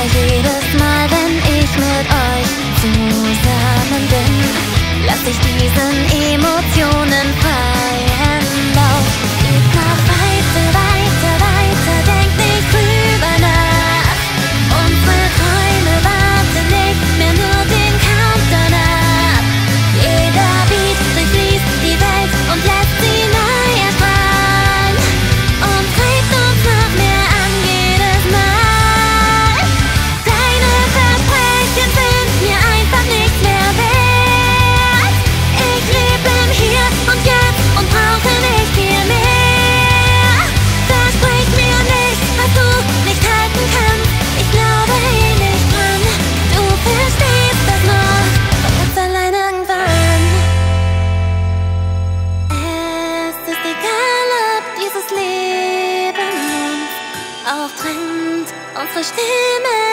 jedes Mal, wenn ich mit euch zusammen bin, lass ich diesen Emotionen freien Lauf. Geht noch weiter, weiter, weiter, denk nicht drüber nach. Unsere Träume warten nicht mehr, nur den Countdown ab. Jeder Beat durchfließt die Welt und lässt sie neu erfahren und treibt uns noch mehr an jedes Mal. Deine Versprechen sind mir einfach nichts mehr wert. Ich lebe im Hier und Jetzt und brauche nicht viel mehr. Versprich mir nicht, was du nicht halten kannst. Ich glaube nicht dran. Du verstehst das nur von ganz allein irgendwann. Es ist egal, ob dieses Leben uns auch trennt. Unsere Stimme